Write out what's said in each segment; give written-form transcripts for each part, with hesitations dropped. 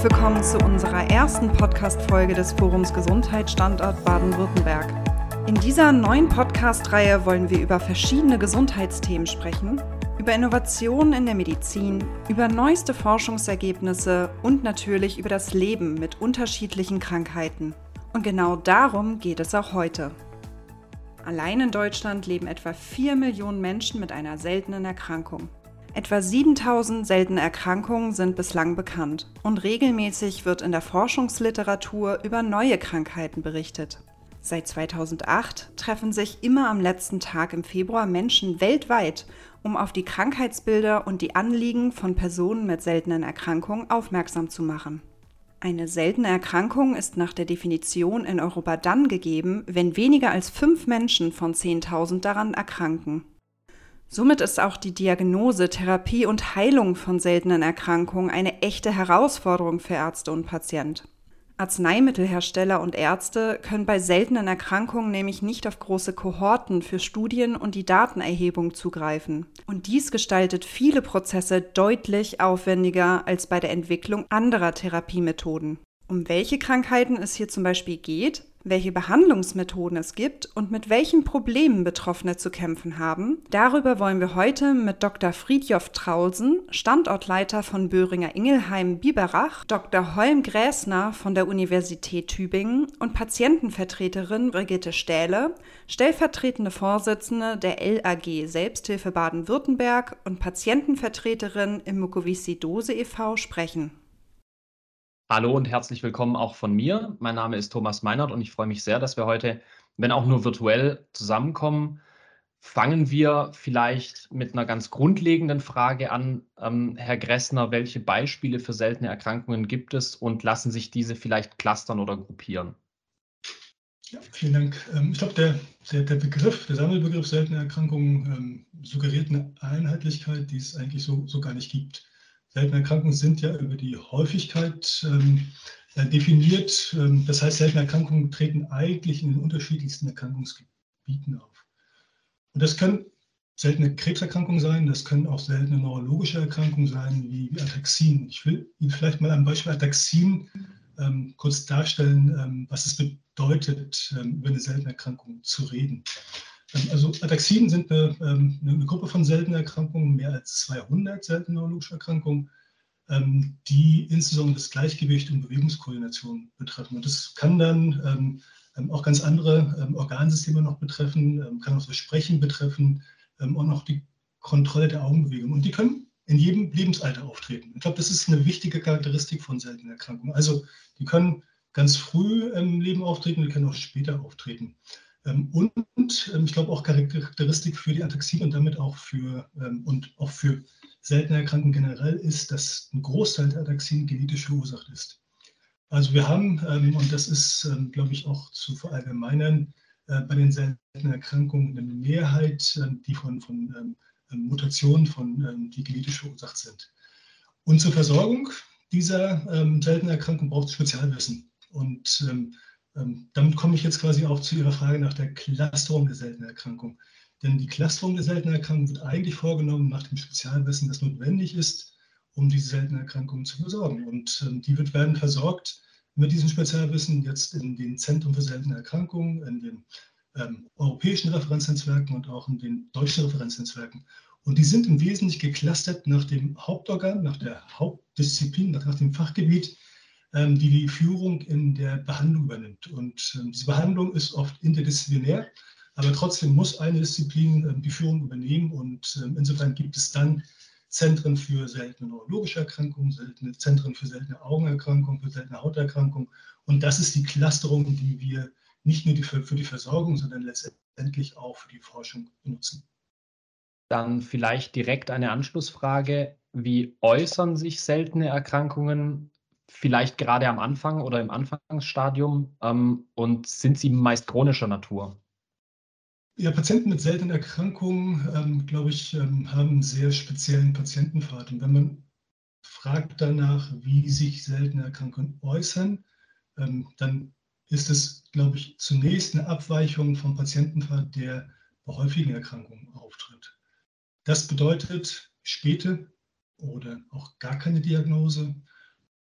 willkommen zu unserer ersten Podcast-Folge des Forums Gesundheit Standort Baden-Württemberg. In dieser neuen Podcast-Reihe wollen wir über verschiedene Gesundheitsthemen sprechen, über Innovationen in der Medizin, über neueste Forschungsergebnisse und natürlich über das Leben mit unterschiedlichen Krankheiten. Und genau darum geht es auch heute. Allein in Deutschland leben etwa 4 Millionen Menschen mit einer seltenen Erkrankung. Etwa 7000 seltene Erkrankungen sind bislang bekannt und regelmäßig wird in der Forschungsliteratur über neue Krankheiten berichtet. Seit 2008 treffen sich immer am letzten Tag im Februar Menschen weltweit, um auf die Krankheitsbilder und die Anliegen von Personen mit seltenen Erkrankungen aufmerksam zu machen. Eine seltene Erkrankung ist nach der Definition in Europa dann gegeben, wenn weniger als 5 Menschen von 10.000 daran erkranken. Somit ist auch die Diagnose, Therapie und Heilung von seltenen Erkrankungen eine echte Herausforderung für Ärzte und Patienten. Arzneimittelhersteller und Ärzte können bei seltenen Erkrankungen nämlich nicht auf große Kohorten für Studien und die Datenerhebung zugreifen. Und dies gestaltet viele Prozesse deutlich aufwendiger als bei der Entwicklung anderer Therapiemethoden. Um welche Krankheiten es hier zum Beispiel geht, welche Behandlungsmethoden es gibt und mit welchen Problemen Betroffene zu kämpfen haben, darüber wollen wir heute mit Dr. Fridtjof Traulsen, Standortleiter von Boehringer Ingelheim Biberach, Dr. Holm Gräßner von der Universität Tübingen und Patientenvertreterin Brigitte Stähle, stellvertretende Vorsitzende der LAG Selbsthilfe Baden-Württemberg und Patientenvertreterin im Mukoviszidose e.V. sprechen. Hallo und herzlich willkommen auch von mir. Mein Name ist Thomas Meinert und ich freue mich sehr, dass wir heute, wenn auch nur virtuell, zusammenkommen. Fangen wir vielleicht mit einer ganz grundlegenden Frage an. Herr Gräßner, welche Beispiele für seltene Erkrankungen gibt es und lassen sich diese vielleicht clustern oder gruppieren? Ja, vielen Dank. Ich glaube, der Begriff, der Sammelbegriff seltene Erkrankungen suggeriert eine Einheitlichkeit, die es eigentlich so gar nicht gibt. Seltene Erkrankungen sind ja über die Häufigkeit definiert. Das heißt, seltene Erkrankungen treten eigentlich in den unterschiedlichsten Erkrankungsgebieten auf. Und das können seltene Krebserkrankungen sein, das können auch seltene neurologische Erkrankungen sein, wie Ataxien. Ich will Ihnen vielleicht mal am Beispiel Ataxien kurz darstellen, was es bedeutet, über eine seltene Erkrankung zu reden. Also Ataxien sind eine Gruppe von seltenen Erkrankungen, mehr als 200 seltene neurologische Erkrankungen, die insbesondere das Gleichgewicht und Bewegungskoordination betreffen. Und das kann dann auch ganz andere Organsysteme noch betreffen, kann auch das Sprechen betreffen und auch die Kontrolle der Augenbewegung. Und die können in jedem Lebensalter auftreten. Ich glaube, das ist eine wichtige Charakteristik von seltenen Erkrankungen. Also die können ganz früh im Leben auftreten, die können auch später auftreten. Und ich glaube auch Charakteristik für die Ataxie und damit auch für seltene Erkrankungen generell ist, dass ein Großteil der Ataxien genetisch verursacht ist. Also wir haben, und das ist, glaube ich, auch zu verallgemeinern, bei den seltenen Erkrankungen eine Mehrheit, die von Mutationen, die genetisch verursacht sind. Und zur Versorgung dieser seltenen Erkrankung braucht es Spezialwissen. Und damit komme ich jetzt quasi auch zu Ihrer Frage nach der Clusterung der seltenen Erkrankung. Denn die Clusterung der seltenen Erkrankung wird eigentlich vorgenommen nach dem Spezialwissen, das notwendig ist, um diese seltenen Erkrankungen zu versorgen. Und die werden versorgt mit diesem Spezialwissen jetzt in den Zentren für seltene Erkrankungen, in den europäischen Referenznetzwerken und auch in den deutschen Referenznetzwerken. Und die sind im Wesentlichen geclustert nach dem Hauptorgan, nach der Hauptdisziplin, nach dem Fachgebiet, die Führung in der Behandlung übernimmt. Und diese Behandlung ist oft interdisziplinär, aber trotzdem muss eine Disziplin die Führung übernehmen. Und insofern gibt es dann Zentren für seltene neurologische Erkrankungen, Zentren für seltene Augenerkrankungen, für seltene Hauterkrankungen. Und das ist die Clusterung, die wir nicht nur für die Versorgung, sondern letztendlich auch für die Forschung benutzen. Dann vielleicht direkt eine Anschlussfrage. Wie äußern sich seltene Erkrankungen, vielleicht gerade am Anfang oder im Anfangsstadium, und sind sie meist chronischer Natur? Ja, Patienten mit seltenen Erkrankungen, glaube ich, haben einen sehr speziellen Patientenpfad. Und wenn man fragt danach, wie sich seltene Erkrankungen äußern, dann ist es, glaube ich, zunächst eine Abweichung vom Patientenpfad, der bei häufigen Erkrankungen auftritt. Das bedeutet späte oder auch gar keine Diagnose,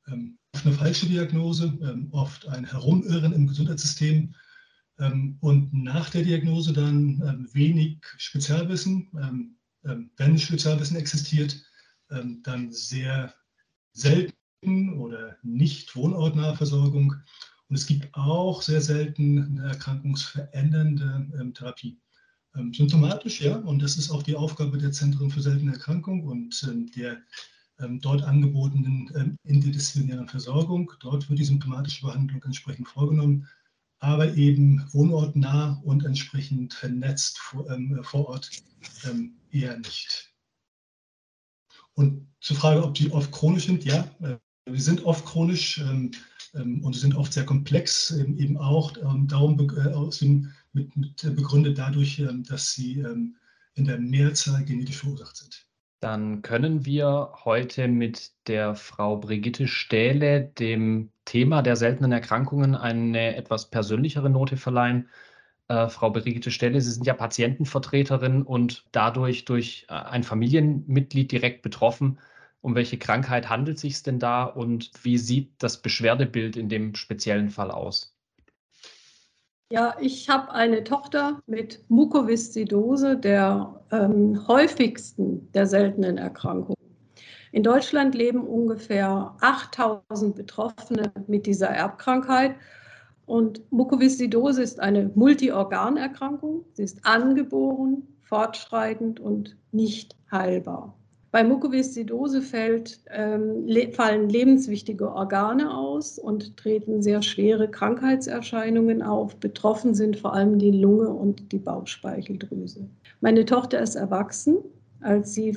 oft eine falsche Diagnose, oft ein Herumirren im Gesundheitssystem und nach der Diagnose dann wenig Spezialwissen, wenn Spezialwissen existiert, dann sehr selten oder nicht wohnortnahe Versorgung. Und es gibt auch sehr selten eine erkrankungsverändernde Therapie. Symptomatisch, ja, und das ist auch die Aufgabe der Zentren für seltene Erkrankungen und der dort angebotenen interdisziplinären Versorgung. Dort wird die symptomatische Behandlung entsprechend vorgenommen, aber eben wohnortnah und entsprechend vernetzt vor Ort eher nicht. Und zur Frage, ob die oft chronisch sind, ja, sie sind oft chronisch und sie sind oft sehr komplex, eben auch darum begründet dadurch, dass sie in der Mehrzahl genetisch verursacht sind. Dann können wir heute mit der Frau Brigitte Stähle dem Thema der seltenen Erkrankungen eine etwas persönlichere Note verleihen. Frau Brigitte Stähle, Sie sind ja Patientenvertreterin und dadurch durch ein Familienmitglied direkt betroffen. Um welche Krankheit handelt es sich denn da und wie sieht das Beschwerdebild in dem speziellen Fall aus? Ja, ich habe eine Tochter mit Mukoviszidose, der häufigsten der seltenen Erkrankungen. In Deutschland leben ungefähr 8.000 Betroffene mit dieser Erbkrankheit. Und Mukoviszidose ist eine Multiorganerkrankung. Sie ist angeboren, fortschreitend und nicht heilbar. Bei Mukoviszidose fallen lebenswichtige Organe aus und treten sehr schwere Krankheitserscheinungen auf. Betroffen sind vor allem die Lunge und die Bauchspeicheldrüse. Meine Tochter ist erwachsen. Als sie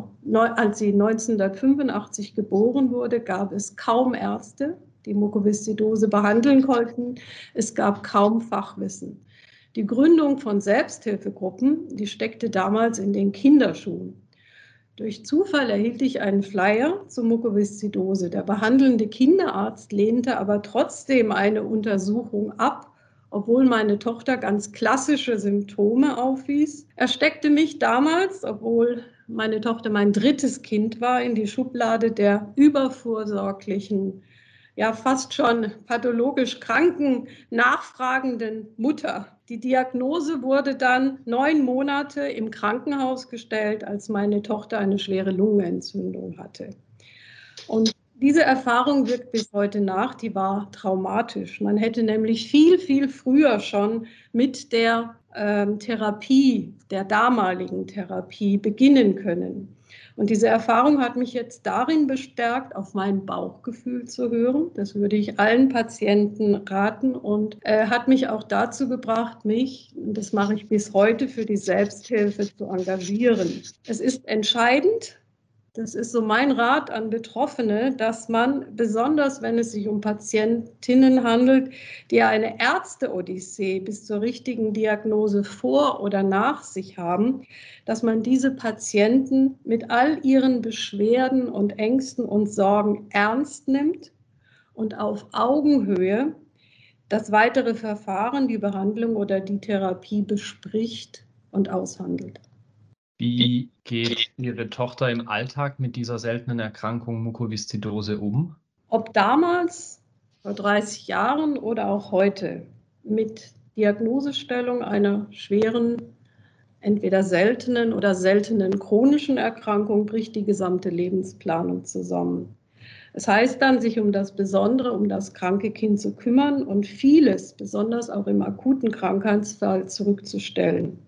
1985 geboren wurde, gab es kaum Ärzte, die Mukoviszidose behandeln konnten. Es gab kaum Fachwissen. Die Gründung von Selbsthilfegruppen, die steckte damals in den Kinderschuhen. Durch Zufall erhielt ich einen Flyer zur Mukoviszidose. Der behandelnde Kinderarzt lehnte aber trotzdem eine Untersuchung ab, obwohl meine Tochter ganz klassische Symptome aufwies. Er steckte mich damals, obwohl meine Tochter mein drittes Kind war, in die Schublade der übervorsorglichen, ja fast schon pathologisch kranken, nachfragenden Mutter. Die Diagnose wurde dann 9 Monate im Krankenhaus gestellt, als meine Tochter eine schwere Lungenentzündung hatte. Und diese Erfahrung wirkt bis heute nach, die war traumatisch. Man hätte nämlich viel, viel früher schon mit der Therapie, der damaligen Therapie beginnen können. Und diese Erfahrung hat mich jetzt darin bestärkt, auf mein Bauchgefühl zu hören. Das würde ich allen Patienten raten und hat mich auch dazu gebracht, mich, und das mache ich bis heute, für die Selbsthilfe zu engagieren. Es ist entscheidend, das ist so mein Rat an Betroffene, dass man, besonders wenn es sich um Patientinnen handelt, die eine Ärzte-Odyssee bis zur richtigen Diagnose vor oder nach sich haben, dass man diese Patienten mit all ihren Beschwerden und Ängsten und Sorgen ernst nimmt und auf Augenhöhe das weitere Verfahren, die Behandlung oder die Therapie bespricht und aushandelt. Wie geht Ihre Tochter im Alltag mit dieser seltenen Erkrankung Mukoviszidose um? Ob damals, vor 30 Jahren oder auch heute, mit Diagnosestellung einer schweren, entweder seltenen oder seltenen chronischen Erkrankung bricht die gesamte Lebensplanung zusammen. Es heißt dann, sich um das Besondere, um das kranke Kind zu kümmern und vieles, besonders auch im akuten Krankheitsfall, zurückzustellen.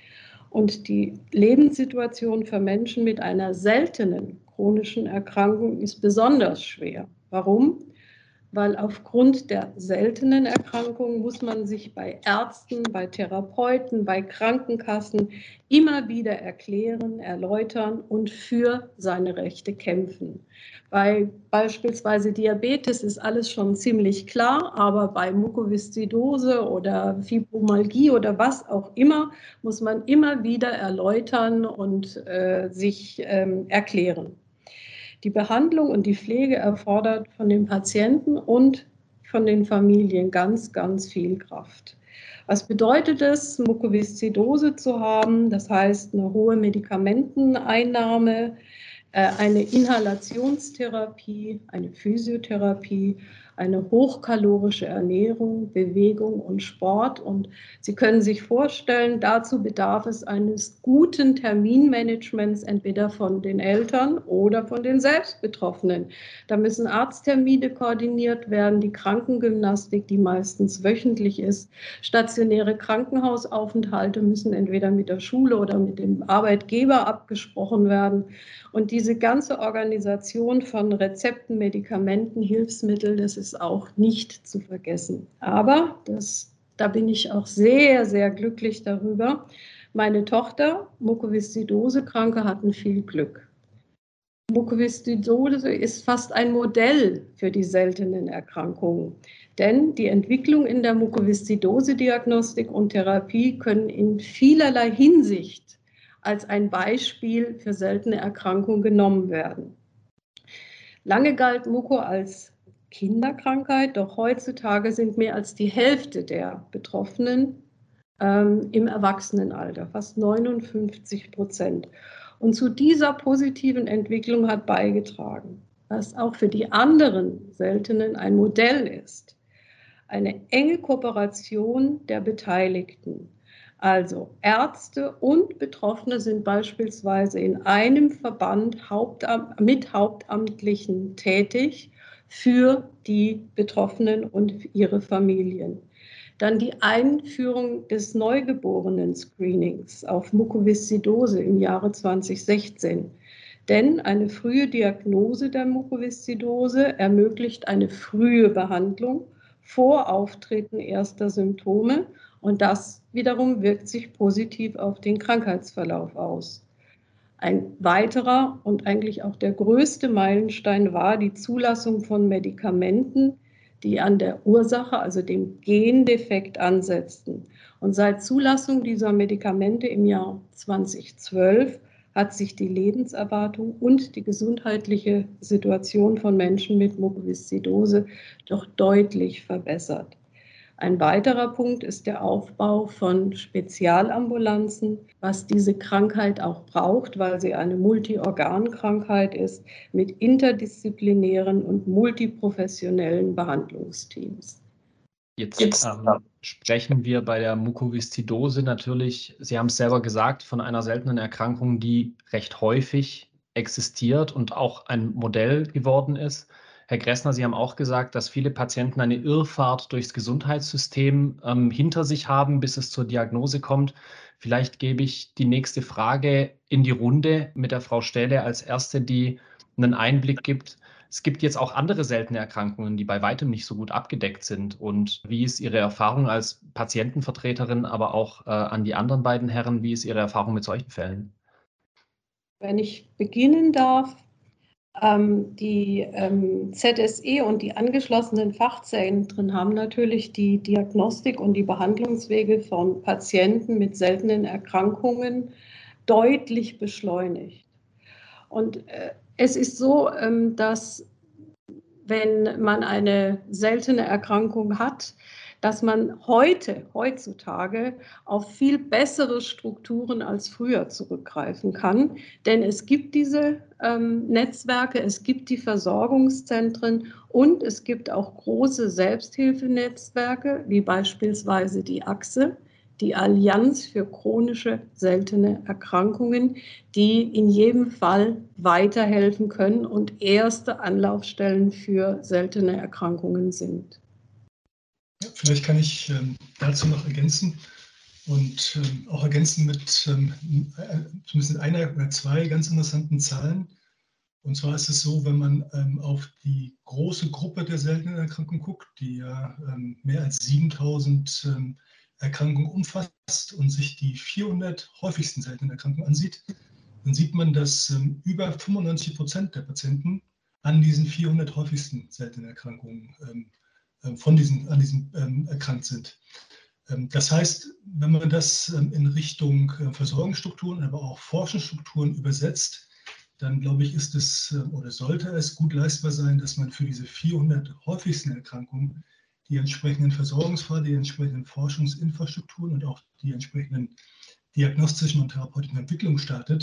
Und die Lebenssituation für Menschen mit einer seltenen chronischen Erkrankung ist besonders schwer. Warum? Weil aufgrund der seltenen Erkrankung muss man sich bei Ärzten, bei Therapeuten, bei Krankenkassen immer wieder erklären, erläutern und für seine Rechte kämpfen. Bei beispielsweise Diabetes ist alles schon ziemlich klar, aber bei Mukoviszidose oder Fibromyalgie oder was auch immer muss man immer wieder erläutern und sich erklären. Die Behandlung und die Pflege erfordert von den Patienten und von den Familien ganz, ganz viel Kraft. Was bedeutet es, Mukoviszidose zu haben? Das heißt eine hohe Medikamenteneinnahme, eine Inhalationstherapie, eine Physiotherapie, eine hochkalorische Ernährung, Bewegung und Sport. Und Sie können sich vorstellen, dazu bedarf es eines guten Terminmanagements, entweder von den Eltern oder von den Selbstbetroffenen. Da müssen Arzttermine koordiniert werden, die Krankengymnastik, die meistens wöchentlich ist. Stationäre Krankenhausaufenthalte müssen entweder mit der Schule oder mit dem Arbeitgeber abgesprochen werden. Und diese ganze Organisation von Rezepten, Medikamenten, Hilfsmitteln, das ist auch nicht zu vergessen. Aber da bin ich auch sehr, sehr glücklich darüber. Meine Tochter, Mukoviszidose-Kranke, hatten viel Glück. Mukoviszidose ist fast ein Modell für die seltenen Erkrankungen. Denn die Entwicklung in der Mukoviszidose-Diagnostik und Therapie können in vielerlei Hinsicht als ein Beispiel für seltene Erkrankungen genommen werden. Lange galt Muko als Kinderkrankheit, doch heutzutage sind mehr als die Hälfte der Betroffenen im Erwachsenenalter, fast 59%. Und zu dieser positiven Entwicklung hat beigetragen, was auch für die anderen Seltenen ein Modell ist, eine enge Kooperation der Beteiligten. Also Ärzte und Betroffene sind beispielsweise in einem Verband mit Hauptamtlichen tätig für die Betroffenen und ihre Familien. Dann die Einführung des Neugeborenen-Screenings auf Mukoviszidose im Jahre 2016. Denn eine frühe Diagnose der Mukoviszidose ermöglicht eine frühe Behandlung vor Auftreten erster Symptome. Und das wiederum wirkt sich positiv auf den Krankheitsverlauf aus. Ein weiterer und eigentlich auch der größte Meilenstein war die Zulassung von Medikamenten, die an der Ursache, also dem Gendefekt, ansetzten. Und seit Zulassung dieser Medikamente im Jahr 2012 hat sich die Lebenserwartung und die gesundheitliche Situation von Menschen mit Mukoviszidose doch deutlich verbessert. Ein weiterer Punkt ist der Aufbau von Spezialambulanzen, was diese Krankheit auch braucht, weil sie eine Multiorgankrankheit ist, mit interdisziplinären und multiprofessionellen Behandlungsteams. Jetzt sprechen wir bei der Mukoviszidose natürlich, Sie haben es selber gesagt, von einer seltenen Erkrankung, die recht häufig existiert und auch ein Modell geworden ist. Herr Gressner, Sie haben auch gesagt, dass viele Patienten eine Irrfahrt durchs Gesundheitssystem hinter sich haben, bis es zur Diagnose kommt. Vielleicht gebe ich die nächste Frage in die Runde mit der Frau Stähle als erste, die einen Einblick gibt. Es gibt jetzt auch andere seltene Erkrankungen, die bei weitem nicht so gut abgedeckt sind. Und wie ist Ihre Erfahrung als Patientenvertreterin, aber auch an die anderen beiden Herren, wie ist Ihre Erfahrung mit solchen Fällen? Wenn ich beginnen darf, die ZSE und die angeschlossenen Fachzentren haben natürlich die Diagnostik und die Behandlungswege von Patienten mit seltenen Erkrankungen deutlich beschleunigt. Und es ist so, dass wenn man eine seltene Erkrankung hat, dass man heutzutage auf viel bessere Strukturen als früher zurückgreifen kann. Denn es gibt diese Netzwerke, es gibt die Versorgungszentren und es gibt auch große Selbsthilfenetzwerke, wie beispielsweise die AXE, die Allianz für chronische seltene Erkrankungen, die in jedem Fall weiterhelfen können und erste Anlaufstellen für seltene Erkrankungen sind. Ja, vielleicht kann ich dazu noch ergänzen und auch ergänzen mit zumindest einer oder zwei ganz interessanten Zahlen. Und zwar ist es so, wenn man auf die große Gruppe der seltenen Erkrankungen guckt, die ja mehr als 7000 Erkrankungen umfasst und sich die 400 häufigsten seltenen Erkrankungen ansieht, dann sieht man, dass über 95% der Patienten an diesen 400 häufigsten seltenen Erkrankungen an diesen erkrankt sind. Das heißt, wenn man das in Richtung Versorgungsstrukturen, aber auch Forschungsstrukturen übersetzt, dann glaube ich, ist es oder sollte es gut leistbar sein, dass man für diese 400 häufigsten Erkrankungen die entsprechenden Versorgungspfade, die entsprechenden Forschungsinfrastrukturen und auch die entsprechenden diagnostischen und therapeutischen Entwicklungen startet,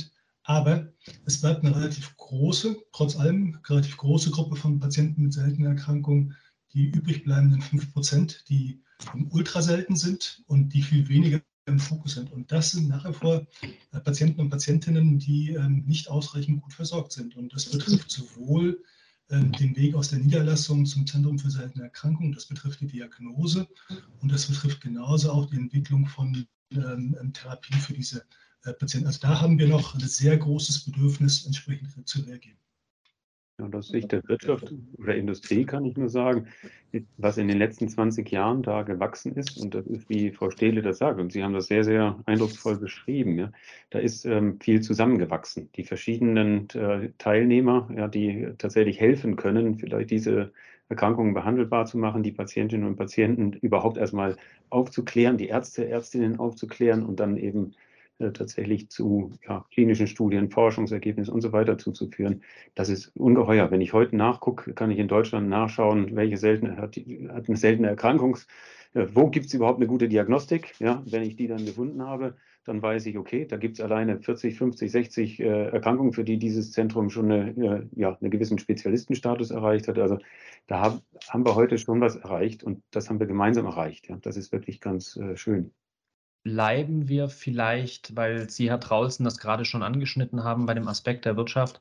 Aber es bleibt eine trotz allem, relativ große Gruppe von Patienten mit seltenen Erkrankungen, die übrig bleibenden 5%, die ultra selten sind und die viel weniger im Fokus sind. Und das sind nach wie vor Patienten und Patientinnen, die nicht ausreichend gut versorgt sind. Und das betrifft sowohl den Weg aus der Niederlassung zum Zentrum für seltene Erkrankungen, das betrifft die Diagnose und das betrifft genauso auch die Entwicklung von Therapien für diese Patienten. Also da haben wir noch ein sehr großes Bedürfnis, entsprechend zu reagieren. Und aus Sicht der Wirtschaft oder Industrie kann ich nur sagen, was in den letzten 20 Jahren da gewachsen ist, und das ist, wie Frau Stehle das sagt, und Sie haben das sehr, sehr eindrucksvoll beschrieben, ja, da ist viel zusammengewachsen. Die verschiedenen Teilnehmer, ja, die tatsächlich helfen können, vielleicht diese Erkrankungen behandelbar zu machen, die Patientinnen und Patienten überhaupt erstmal aufzuklären, die Ärzte, Ärztinnen aufzuklären und dann eben tatsächlich zu klinischen Studien, Forschungsergebnissen und so weiter zuzuführen. Das ist ungeheuer. Wenn ich heute nachgucke, kann ich in Deutschland nachschauen, welche hat eine seltene Erkrankung, wo gibt es überhaupt eine gute Diagnostik. Ja, wenn ich die dann gefunden habe, dann weiß ich, okay, da gibt es alleine 40, 50, 60 Erkrankungen, für die dieses Zentrum schon einen gewissen Spezialistenstatus erreicht hat. Also da haben wir heute schon was erreicht und das haben wir gemeinsam erreicht. Ja, das ist wirklich ganz schön. Bleiben wir vielleicht, weil Sie, Herr Traulsen, das gerade schon angeschnitten haben bei dem Aspekt der Wirtschaft,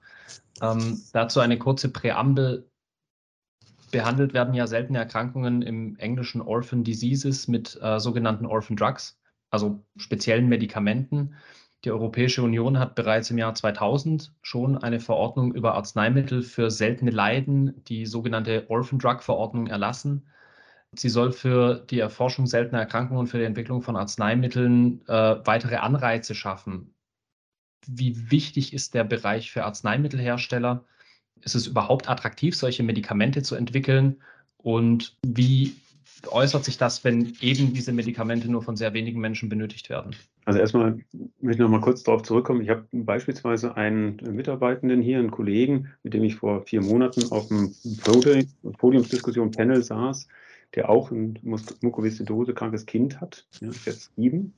dazu eine kurze Präambel. Behandelt werden ja seltene Erkrankungen im Englischen Orphan Diseases mit sogenannten Orphan Drugs, also speziellen Medikamenten. Die Europäische Union hat bereits im Jahr 2000 schon eine Verordnung über Arzneimittel für seltene Leiden, die sogenannte Orphan Drug Verordnung, erlassen. Sie soll für die Erforschung seltener Erkrankungen und für die Entwicklung von Arzneimitteln weitere Anreize schaffen. Wie wichtig ist der Bereich für Arzneimittelhersteller? Ist es überhaupt attraktiv, solche Medikamente zu entwickeln? Und wie äußert sich das, wenn eben diese Medikamente nur von sehr wenigen Menschen benötigt werden? Also erstmal möchte ich noch mal kurz darauf zurückkommen. Ich habe beispielsweise einen Mitarbeitenden hier, einen Kollegen, mit dem ich vor 4 Monaten auf dem Podiumsdiskussion-Panel saß, der auch ein Mukoviszidose-krankes Kind hat, ja, ist jetzt 7.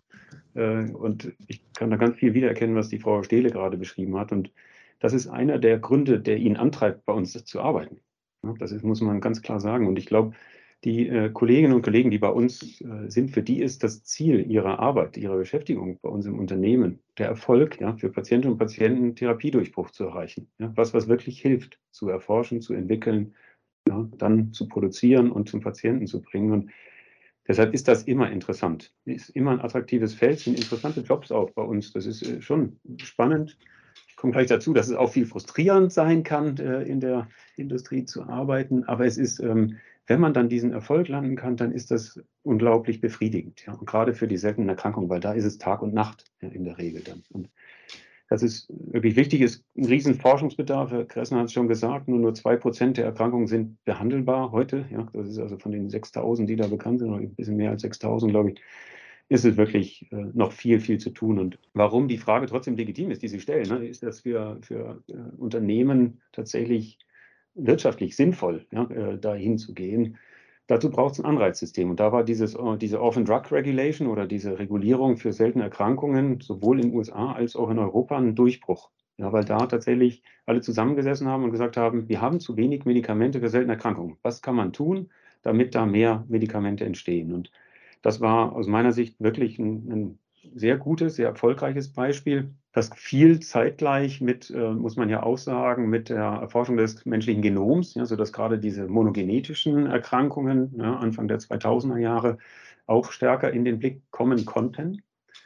Und ich kann da ganz viel wiedererkennen, was die Frau Stehle gerade beschrieben hat. Und das ist einer der Gründe, der ihn antreibt, bei uns zu arbeiten. Ja, muss man ganz klar sagen. Und ich glaube, die Kolleginnen und Kollegen, die bei uns sind, für die ist das Ziel ihrer Arbeit, ihrer Beschäftigung bei uns im Unternehmen, der Erfolg, ja, für Patientinnen und Patienten Therapiedurchbruch zu erreichen. Ja, was wirklich hilft, zu erforschen, zu entwickeln, ja, dann zu produzieren und zum Patienten zu bringen. Und deshalb ist das immer interessant. Ist immer ein attraktives Feld, sind interessante Jobs auch bei uns. Das ist schon spannend. Ich komme gleich dazu, dass es auch viel frustrierend sein kann, in der Industrie zu arbeiten. Aber es ist, wenn man dann diesen Erfolg landen kann, dann ist das unglaublich befriedigend. Ja? Und gerade für die seltenen Erkrankungen, weil da ist es Tag und Nacht, ja, in der Regel dann. Und das ist wirklich wichtig, ist ein riesen Forschungsbedarf. Herr Kressner hat es schon gesagt, nur 2% der Erkrankungen sind behandelbar heute. Ja, das ist also von den 6.000, die da bekannt sind, oder ein bisschen mehr als 6.000, glaube ich, ist es wirklich noch viel, viel zu tun. Und warum die Frage trotzdem legitim ist, die Sie stellen, ne, ist das für Unternehmen tatsächlich wirtschaftlich sinnvoll, ja, dahin zu gehen. Dazu braucht es ein Anreizsystem. Und da war diese Orphan Drug Regulation oder diese Regulierung für seltene Erkrankungen sowohl in den USA als auch in Europa ein Durchbruch. Ja, weil da tatsächlich alle zusammengesessen haben und gesagt haben, wir haben zu wenig Medikamente für seltene Erkrankungen. Was kann man tun, damit da mehr Medikamente entstehen? Und das war aus meiner Sicht wirklich ein sehr gutes, sehr erfolgreiches Beispiel, das viel zeitgleich mit, muss man ja auch sagen, mit der Erforschung des menschlichen Genoms, ja, sodass gerade diese monogenetischen Erkrankungen, ja, Anfang der 2000er Jahre auch stärker in den Blick kommen konnten.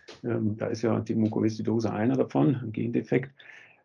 Da ist ja die Mukoviszidose einer davon, ein Gendefekt.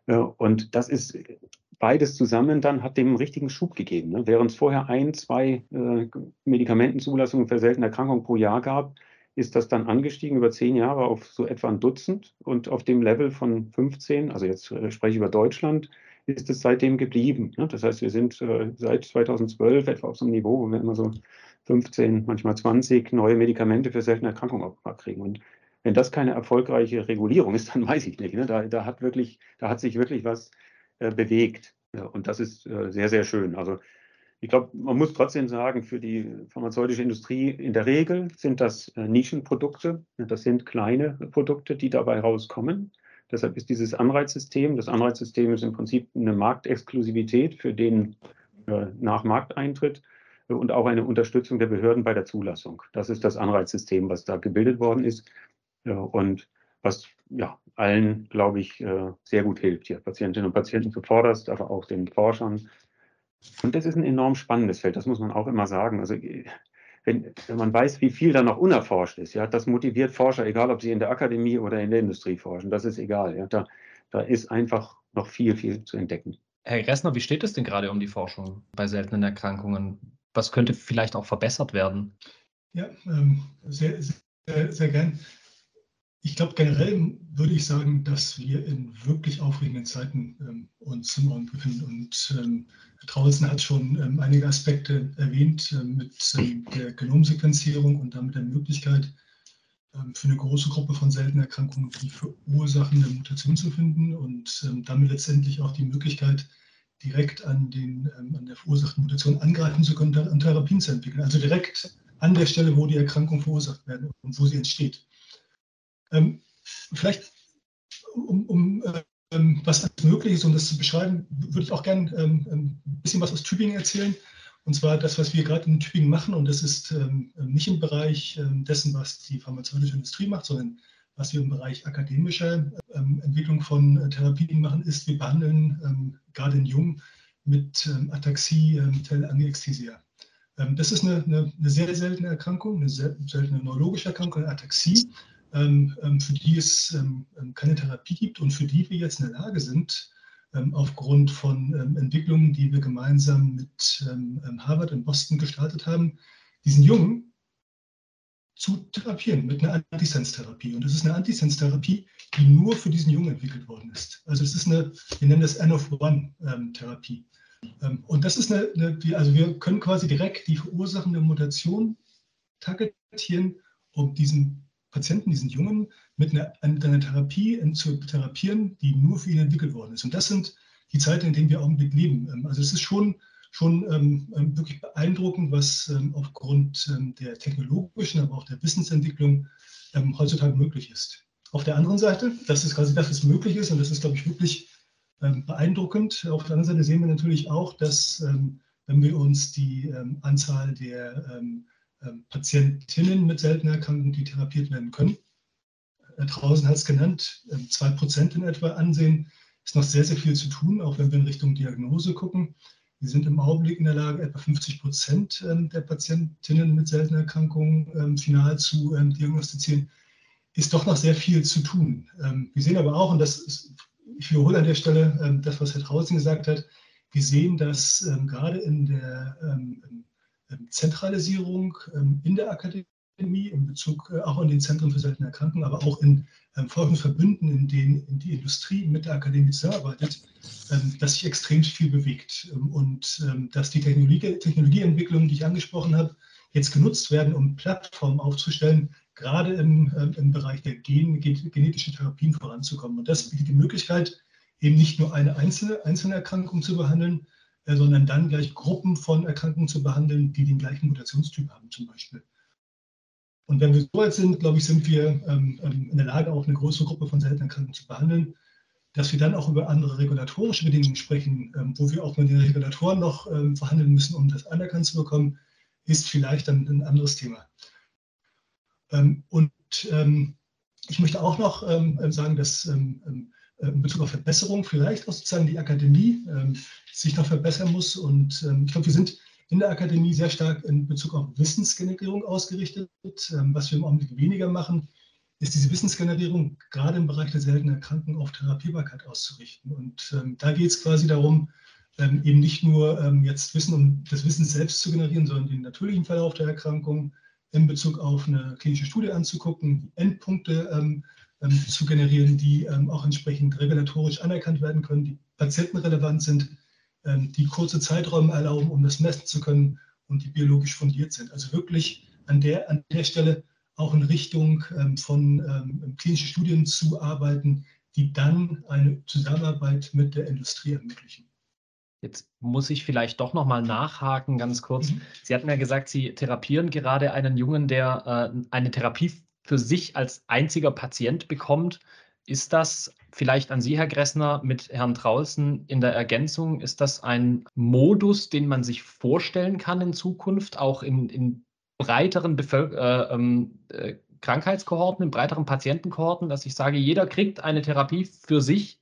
Und das ist beides zusammen dann hat dem einen richtigen Schub gegeben. Ne? Während es vorher 1, 2 Medikamentenzulassungen für seltene Erkrankungen pro Jahr gab, ist das dann angestiegen über 10 Jahre auf so etwa ein Dutzend und auf dem Level von 15, also jetzt spreche ich über Deutschland, ist es seitdem geblieben. Ne? Das heißt, wir sind seit 2012 etwa auf so einem Niveau, wo wir immer so 15, manchmal 20 neue Medikamente für seltene Erkrankungen auf den Markt kriegen. Und wenn das keine erfolgreiche Regulierung ist, dann weiß ich nicht. Ne? Da hat sich wirklich was bewegt. Ja, und das ist sehr, sehr schön. Also ich glaube, man muss trotzdem sagen, für die pharmazeutische Industrie in der Regel sind das Nischenprodukte. Das sind kleine Produkte, die dabei rauskommen. Deshalb ist dieses Anreizsystem, das Anreizsystem ist im Prinzip eine Marktexklusivität für den nach Markteintritt und auch eine Unterstützung der Behörden bei der Zulassung. Das ist das Anreizsystem, was da gebildet worden ist und was allen, glaube ich, sehr gut hilft, hier Patientinnen und Patienten zuvorderst, aber auch den Forschern. Und das ist ein enorm spannendes Feld, das muss man auch immer sagen. Also wenn man weiß, wie viel da noch unerforscht ist, das motiviert Forscher, egal ob sie in der Akademie oder in der Industrie forschen, das ist egal. Da ist einfach noch viel, viel zu entdecken. Herr Gressner, wie steht es denn gerade um die Forschung bei seltenen Erkrankungen? Was könnte vielleicht auch verbessert werden? Ja, sehr, sehr, sehr gern. Ich glaube, generell würde ich sagen, dass wir in wirklich aufregenden Zeiten uns im Raum befinden. Und Herr Traulsen hat schon einige Aspekte erwähnt mit der Genomsequenzierung und damit der Möglichkeit, für eine große Gruppe von seltenen Erkrankungen die verursachende Mutation zu finden und damit letztendlich auch die Möglichkeit, direkt an der verursachten Mutation angreifen zu können und Therapien zu entwickeln. Also direkt an der Stelle, wo die Erkrankung verursacht wird und wo sie entsteht. Vielleicht, was alles möglich ist, um das zu beschreiben, würde ich auch gerne ein bisschen was aus Tübingen erzählen. Und zwar das, was wir gerade in Tübingen machen. Und das ist nicht im Bereich dessen, was die pharmazeutische Industrie macht, sondern was wir im Bereich akademischer Entwicklung von Therapien machen, ist, wir behandeln gerade in Jungen mit Ataxie, Telangiekthesia. Das ist eine sehr seltene Erkrankung, eine sehr seltene neurologische Erkrankung, eine Ataxie, für die es keine Therapie gibt und für die wir jetzt in der Lage sind, aufgrund von Entwicklungen, die wir gemeinsam mit Harvard in Boston gestartet haben, diesen Jungen zu therapieren mit einer Antisens-Therapie. Und das ist eine Antisens-Therapie, die nur für diesen Jungen entwickelt worden ist. Also es ist wir nennen das N-of-1-Therapie. Und das ist also wir können quasi direkt die verursachende Mutation targetieren, um diesen Patienten, diesen Jungen, mit einer Therapie zu therapieren, die nur für ihn entwickelt worden ist. Und das sind die Zeiten, in denen wir im Augenblick leben. Also es ist schon wirklich beeindruckend, was aufgrund der technologischen, aber auch der Wissensentwicklung heutzutage möglich ist. Auf der anderen Seite, das ist quasi das, was möglich ist, und das ist, glaube ich, wirklich beeindruckend. Auf der anderen Seite sehen wir natürlich auch, dass, wenn wir uns die Anzahl der Patientinnen mit seltener Erkrankung, die therapiert werden können, draußen hat es genannt, 2% in etwa ansehen, ist noch sehr, sehr viel zu tun, auch wenn wir in Richtung Diagnose gucken. Wir sind im Augenblick in der Lage, etwa 50% der Patientinnen mit seltener Erkrankung final zu diagnostizieren. Ist doch noch sehr viel zu tun. Wir sehen aber auch, und ich wiederhole an der Stelle das, was Herr Traulsen gesagt hat, wir sehen, dass gerade in der Zentralisierung in der Akademie, in Bezug auch an den Zentren für seltene Erkrankungen, aber auch in Forschungsverbünden, in denen die Industrie mit der Akademie zusammenarbeitet, dass sich extrem viel bewegt und dass die Technologieentwicklungen, die ich angesprochen habe, jetzt genutzt werden, um Plattformen aufzustellen, gerade im Bereich der genetischen Therapien voranzukommen. Und das bietet die Möglichkeit, eben nicht nur eine einzelne Erkrankung zu behandeln, sondern dann gleich Gruppen von Erkrankungen zu behandeln, die den gleichen Mutationstyp haben zum Beispiel. Und wenn wir so weit sind, glaube ich, sind wir in der Lage, auch eine größere Gruppe von seltenen Erkrankungen zu behandeln, dass wir dann auch über andere regulatorische Bedingungen sprechen, wo wir auch mit den Regulatoren noch verhandeln müssen, um das anerkannt zu bekommen, ist vielleicht dann ein anderes Thema. Ich möchte auch noch sagen, dass in Bezug auf Verbesserung vielleicht auch sozusagen die Akademie sich noch verbessern muss. Und ich glaube, wir sind in der Akademie sehr stark in Bezug auf Wissensgenerierung ausgerichtet. Was wir im Augenblick weniger machen, ist diese Wissensgenerierung gerade im Bereich der seltenen Erkrankungen auf Therapierbarkeit auszurichten. Und da geht es quasi darum, eben nicht nur jetzt Wissen, um das Wissen selbst zu generieren, sondern den natürlichen Verlauf der Erkrankung in Bezug auf eine klinische Studie anzugucken, Endpunkte zu generieren, die auch entsprechend regulatorisch anerkannt werden können, die patientenrelevant sind, die kurze Zeiträume erlauben, um das messen zu können und die biologisch fundiert sind. Also wirklich an der Stelle auch in Richtung von klinischen Studien zu arbeiten, die dann eine Zusammenarbeit mit der Industrie ermöglichen. Jetzt muss ich vielleicht doch noch mal nachhaken, ganz kurz. Sie hatten ja gesagt, Sie therapieren gerade einen Jungen, der eine Therapie für sich als einziger Patient bekommt. Ist das Vielleicht an Sie, Herr Gressner, mit Herrn Draußen in der Ergänzung. Ist das ein Modus, den man sich vorstellen kann in Zukunft, auch in breiteren Krankheitskohorten, in breiteren Patientenkohorten, dass ich sage, jeder kriegt eine Therapie für sich?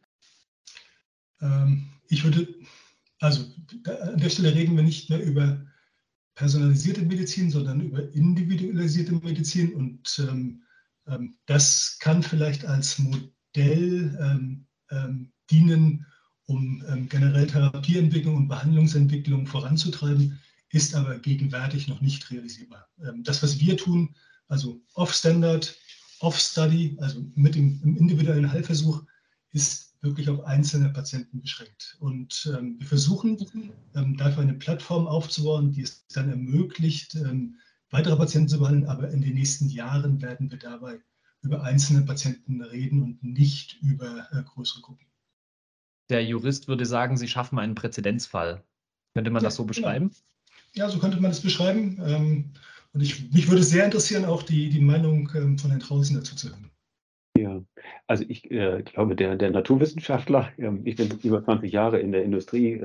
Ich würde, also an der Stelle reden wir nicht mehr über personalisierte Medizin, sondern über individualisierte Medizin. Und das kann vielleicht als Modell dienen, um generell Therapieentwicklung und Behandlungsentwicklung voranzutreiben, ist aber gegenwärtig noch nicht realisierbar. Das, was wir tun, also Off-Standard, Off-Study, also mit dem individuellen Heilversuch, ist wirklich auf einzelne Patienten beschränkt. Und wir versuchen dafür eine Plattform aufzubauen, die es dann ermöglicht, weitere Patienten zu behandeln, aber in den nächsten Jahren werden wir dabei über einzelne Patienten reden und nicht über größere Gruppen. Der Jurist würde sagen, Sie schaffen einen Präzedenzfall. Könnte man das so beschreiben? Genau. Ja, so könnte man das beschreiben. Und mich würde sehr interessieren, auch die Meinung von Herrn Draußen dazu zu hören. Ja, also ich glaube, der Naturwissenschaftler, ich bin über 20 Jahre in der Industrie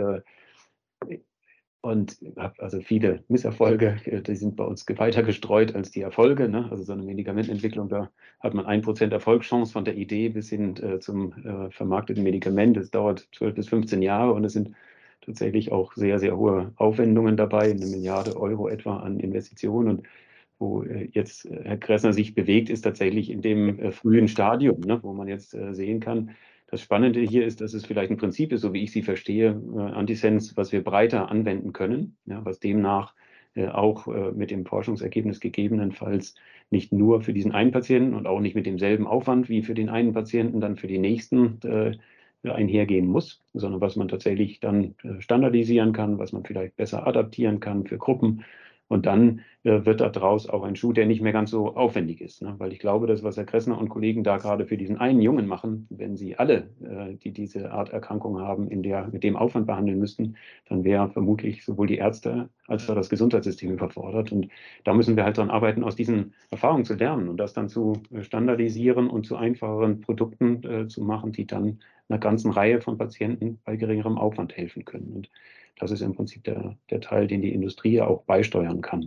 und habe also viele Misserfolge, die sind bei uns weiter gestreut als die Erfolge. Ne? Also so eine Medikamententwicklung, da hat man 1% Erfolgschance von der Idee bis hin zum vermarkteten Medikament. Es dauert 12 bis 15 Jahre und es sind tatsächlich auch sehr, sehr hohe Aufwendungen dabei, 1 Milliarde Euro etwa an Investitionen. Und wo jetzt Herr Gressner sich bewegt, ist tatsächlich in dem frühen Stadium, ne, wo man jetzt sehen kann. Das Spannende hier ist, dass es vielleicht ein Prinzip ist, so wie ich sie verstehe, Antisens, was wir breiter anwenden können, ja, was demnach auch mit dem Forschungsergebnis gegebenenfalls nicht nur für diesen einen Patienten und auch nicht mit demselben Aufwand wie für den einen Patienten dann für die nächsten einhergehen muss, sondern was man tatsächlich dann standardisieren kann, was man vielleicht besser adaptieren kann für Gruppen. Und dann wird daraus auch ein Schuh, der nicht mehr ganz so aufwendig ist. Ne? Weil ich glaube, das, was Herr Gressner und Kollegen da gerade für diesen einen Jungen machen, wenn sie alle, die diese Art Erkrankung haben, mit dem Aufwand behandeln müssten, dann wäre vermutlich sowohl die Ärzte als auch das Gesundheitssystem überfordert. Und da müssen wir halt dran arbeiten, aus diesen Erfahrungen zu lernen und das dann zu standardisieren und zu einfacheren Produkten zu machen, die dann einer ganzen Reihe von Patienten bei geringerem Aufwand helfen können. Und das ist im Prinzip der Teil, den die Industrie auch beisteuern kann.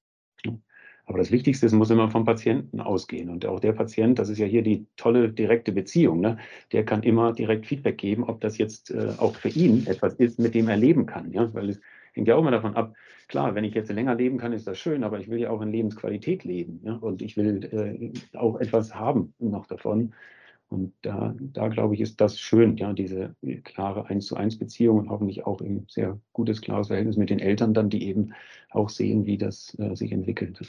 Aber das Wichtigste ist, es muss immer vom Patienten ausgehen. Und auch der Patient, das ist ja hier die tolle direkte Beziehung, ne? Der kann immer direkt Feedback geben, ob das jetzt auch für ihn etwas ist, mit dem er leben kann. Ja? Weil es hängt ja auch immer davon ab, klar, wenn ich jetzt länger leben kann, ist das schön, aber ich will ja auch in Lebensqualität leben. Ja? Und ich will auch etwas haben noch davon. Und da glaube ich, ist das schön, ja, diese klare 1:1 Beziehung und hoffentlich auch ein sehr gutes, klares Verhältnis mit den Eltern dann, die eben auch sehen, wie das sich entwickelt.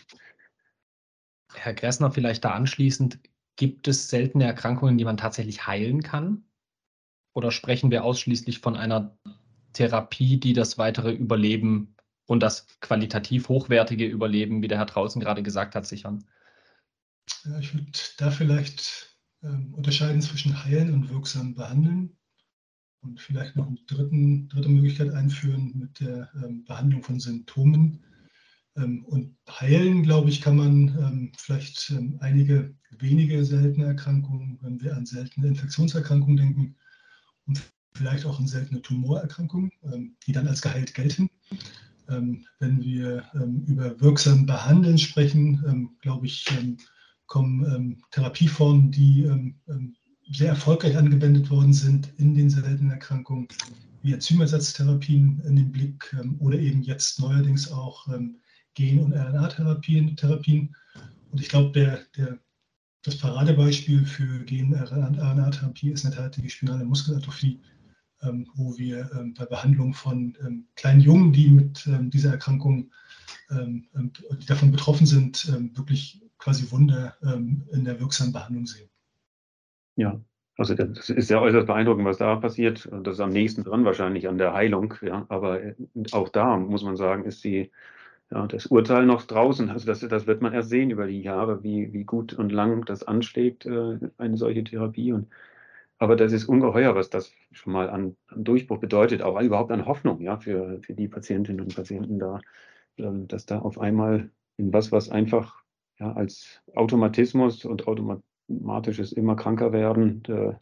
Herr Gressner, vielleicht da anschließend, gibt es seltene Erkrankungen, die man tatsächlich heilen kann? Oder sprechen wir ausschließlich von einer Therapie, die das weitere Überleben und das qualitativ hochwertige Überleben, wie der Herr Draußen gerade gesagt hat, sichern? Ja, ich würde da vielleicht unterscheiden zwischen heilen und wirksam behandeln und vielleicht noch eine dritte Möglichkeit einführen mit der Behandlung von Symptomen. Und heilen, glaube ich, kann man vielleicht einige wenige seltene Erkrankungen, wenn wir an seltene Infektionserkrankungen denken und vielleicht auch an seltene Tumorerkrankungen, die dann als geheilt gelten. Wenn wir über wirksam behandeln sprechen, glaube ich, kommen Therapieformen, die sehr erfolgreich angewendet worden sind in den seltenen Erkrankungen, wie Enzymersatztherapien in den Blick oder eben jetzt neuerdings auch Gen- und RNA-Therapien. Und ich glaube, das Paradebeispiel für Gen- und RNA-Therapie ist in der Tat die spinale Muskelatrophie, wo wir bei Behandlung von kleinen Jungen, die mit dieser Erkrankung die davon betroffen sind, wirklich quasi Wunder in der wirksamen Behandlung sehen. Ja, also das ist ja äußerst beeindruckend, was da passiert. Und das ist am nächsten dran wahrscheinlich an der Heilung. Ja, aber auch da muss man sagen, ist das Urteil noch draußen. Also das wird man erst sehen über die Jahre, wie gut und lang das anschlägt, eine solche Therapie. Aber das ist ungeheuer, was das schon mal an Durchbruch bedeutet, auch überhaupt an Hoffnung, ja, für die Patientinnen und Patienten da, dass da auf einmal in was einfach als Automatismus und automatisches immer kranker werden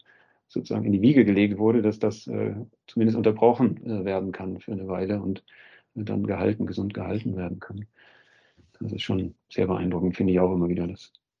sozusagen in die Wiege gelegt wurde, dass das zumindest unterbrochen werden kann für eine Weile und dann gesund gehalten werden kann. Das ist schon sehr beeindruckend, finde ich auch immer wieder.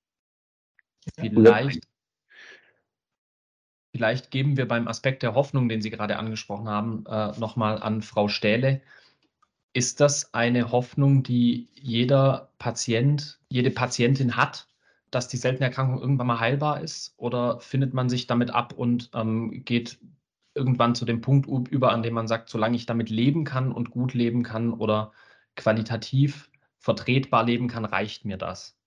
Vielleicht geben wir beim Aspekt der Hoffnung, den Sie gerade angesprochen haben, nochmal an Frau Stähle. Ist das eine Hoffnung, die jeder Patient, jede Patientin hat, dass die seltene Erkrankung irgendwann mal heilbar ist? Oder findet man sich damit ab und geht irgendwann zu dem Punkt über, an dem man sagt, solange ich damit leben kann und gut leben kann oder qualitativ vertretbar leben kann, reicht mir das?